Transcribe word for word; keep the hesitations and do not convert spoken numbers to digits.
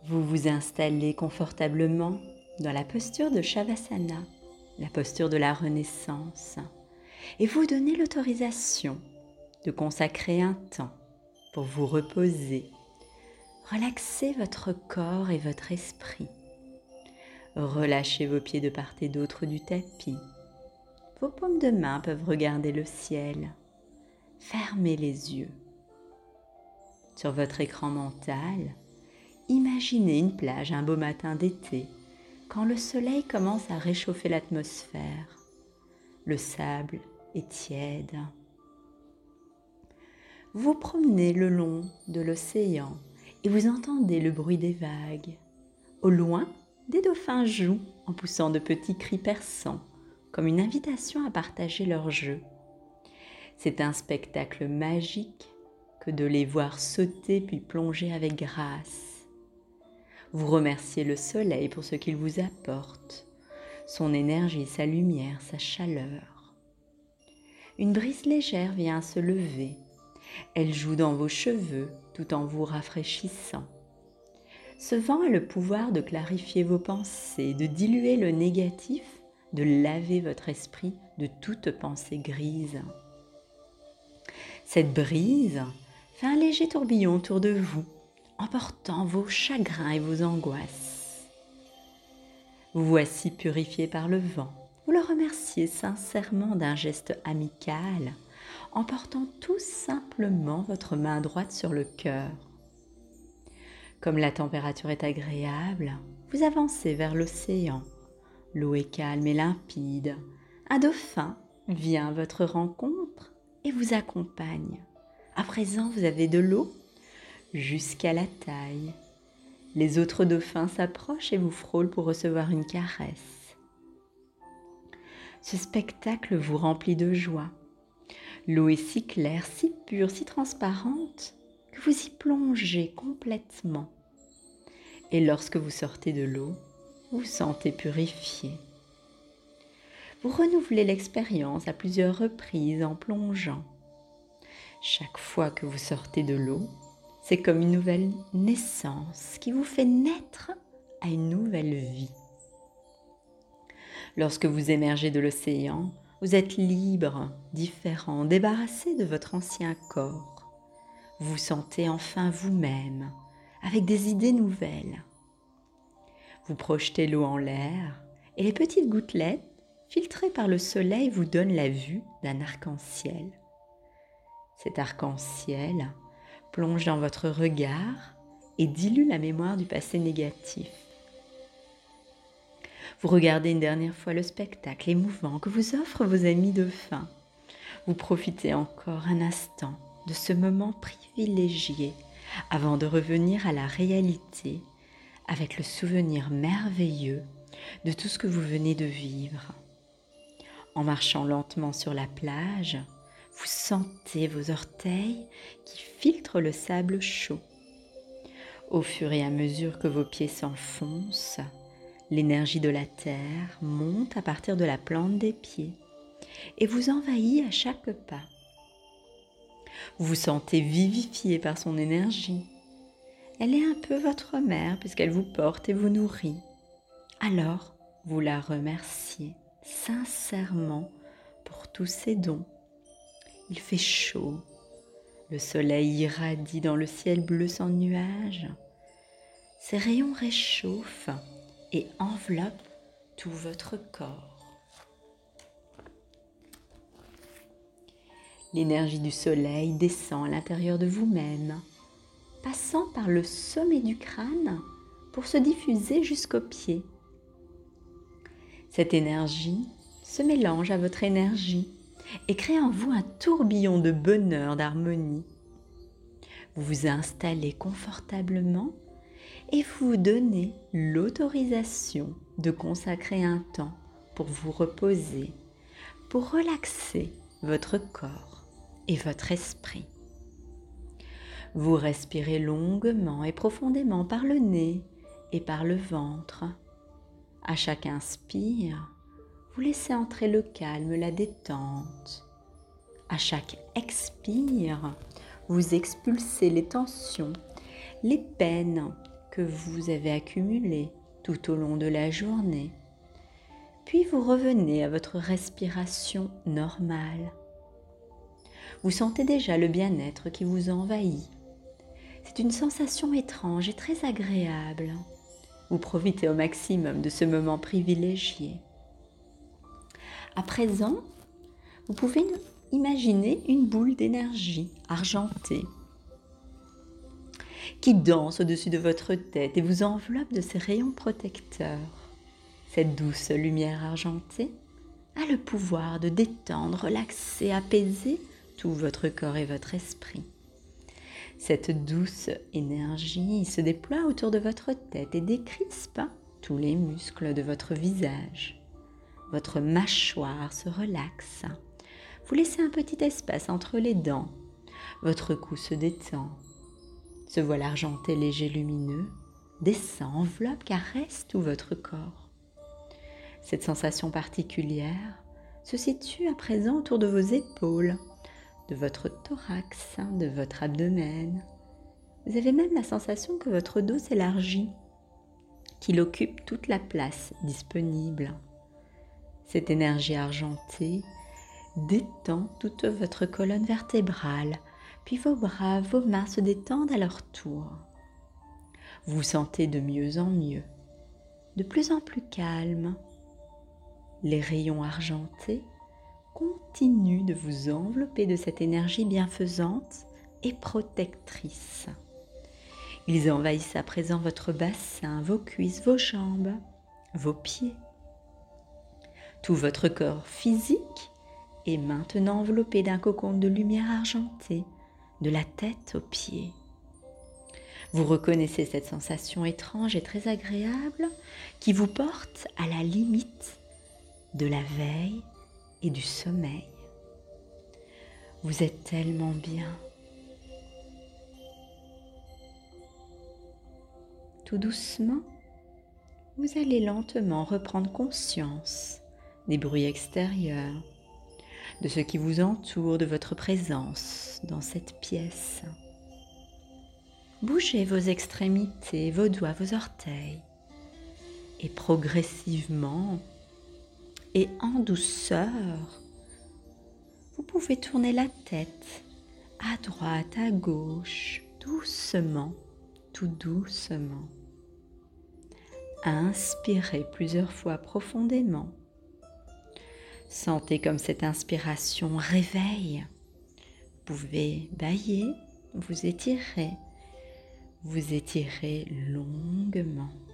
Vous vous installez confortablement dans la posture de Shavasana, la posture de la renaissance, et vous donnez l'autorisation de consacrer un temps pour vous reposer, relaxer votre corps et votre esprit. Relâchez vos pieds de part et d'autre du tapis. Vos paumes de main peuvent regarder le ciel. Fermez les yeux. Sur votre écran mental, imaginez une plage un beau matin d'été, quand le soleil commence à réchauffer l'atmosphère. Le sable est tiède. Vous vous promenez le long de l'océan et vous entendez le bruit des vagues. Au loin, des dauphins jouent en poussant de petits cris perçants, comme une invitation à partager leur jeu. C'est un spectacle magique que de les voir sauter puis plonger avec grâce. Vous remerciez le soleil pour ce qu'il vous apporte, son énergie, sa lumière, sa chaleur. Une brise légère vient se lever. Elle joue dans vos cheveux tout en vous rafraîchissant. Ce vent a le pouvoir de clarifier vos pensées, de diluer le négatif, de laver votre esprit de toute pensée grise. Cette brise fait un léger tourbillon autour de vous, emportant vos chagrins et vos angoisses. Vous voici purifié par le vent. Vous le remerciez sincèrement d'un geste amical, en portant tout simplement votre main droite sur le cœur. Comme la température est agréable, vous avancez vers l'océan. L'eau est calme et limpide. Un dauphin vient à votre rencontre et vous accompagne. À présent, vous avez de l'eau jusqu'à la taille. Les autres dauphins s'approchent et vous frôlent pour recevoir une caresse. Ce spectacle vous remplit de joie. L'eau est si claire, si pure, si transparente que vous y plongez complètement. Et lorsque vous sortez de l'eau, vous vous sentez purifié. Vous renouvelez l'expérience à plusieurs reprises en plongeant. Chaque fois que vous sortez de l'eau, c'est comme une nouvelle naissance qui vous fait naître à une nouvelle vie. Lorsque vous émergez de l'océan, vous êtes libre, différent, débarrassé de votre ancien corps. Vous vous sentez enfin vous-même, avec des idées nouvelles. Vous projetez l'eau en l'air et les petites gouttelettes, filtrées par le soleil, vous donnent la vue d'un arc-en-ciel. Cet arc-en-ciel plonge dans votre regard et dilue la mémoire du passé négatif. Vous regardez une dernière fois le spectacle émouvant que vous offrent vos amis dauphins. Vous profitez encore un instant de ce moment privilégié avant de revenir à la réalité avec le souvenir merveilleux de tout ce que vous venez de vivre. En marchant lentement sur la plage, vous sentez vos orteils qui filtrent le sable chaud. Au fur et à mesure que vos pieds s'enfoncent, l'énergie de la terre monte à partir de la plante des pieds et vous envahit à chaque pas. Vous vous sentez vivifié par son énergie. Elle est un peu votre mère puisqu'elle vous porte et vous nourrit. Alors, vous la remerciez sincèrement pour tous ses dons. Il fait chaud, le soleil irradie dans le ciel bleu sans nuages. Ses rayons réchauffent et enveloppent tout votre corps. L'énergie du soleil descend à l'intérieur de vous-même, passant par le sommet du crâne pour se diffuser jusqu'aux pieds. Cette énergie se mélange à votre énergie et crée en vous un tourbillon de bonheur, d'harmonie. Vous vous installez confortablement et vous vous donnez l'autorisation de consacrer un temps pour vous reposer, pour relaxer votre corps et votre esprit. Vous respirez longuement et profondément par le nez et par le ventre. À chaque inspire, vous laissez entrer le calme, la détente. À chaque expire, vous expulsez les tensions, les peines, que vous avez accumulé tout au long de la journée. Puis vous revenez à votre respiration normale. Vous sentez déjà le bien-être qui vous envahit. C'est une sensation étrange et très agréable. Vous profitez au maximum de ce moment privilégié. À présent, vous pouvez imaginer une boule d'énergie argentée qui danse au-dessus de votre tête et vous enveloppe de ses rayons protecteurs. Cette douce lumière argentée a le pouvoir de détendre, relaxer, apaiser tout votre corps et votre esprit. Cette douce énergie se déploie autour de votre tête et décrispe tous les muscles de votre visage. Votre mâchoire se relaxe. Vous laissez un petit espace entre les dents. Votre cou se détend. Ce voile argenté léger lumineux descend, enveloppe, caresse tout votre corps. Cette sensation particulière se situe à présent autour de vos épaules, de votre thorax, de votre abdomen. Vous avez même la sensation que votre dos s'élargit, qu'il occupe toute la place disponible. Cette énergie argentée détend toute votre colonne vertébrale, puis vos bras, vos mains se détendent à leur tour. Vous vous sentez de mieux en mieux, de plus en plus calme. Les rayons argentés continuent de vous envelopper de cette énergie bienfaisante et protectrice. Ils envahissent à présent votre bassin, vos cuisses, vos jambes, vos pieds. Tout votre corps physique est maintenant enveloppé d'un cocon de lumière argentée, de la tête aux pieds. Vous reconnaissez cette sensation étrange et très agréable qui vous porte à la limite de la veille et du sommeil. Vous êtes tellement bien. Tout doucement, vous allez lentement reprendre conscience des bruits extérieurs, de ce qui vous entoure, de votre présence dans cette pièce. Bougez vos extrémités, vos doigts, vos orteils et progressivement et en douceur, vous pouvez tourner la tête à droite, à gauche, doucement, tout doucement. Inspirez plusieurs fois profondément. Sentez comme cette inspiration réveille. Vous pouvez bâiller, vous étirer, vous étirez longuement.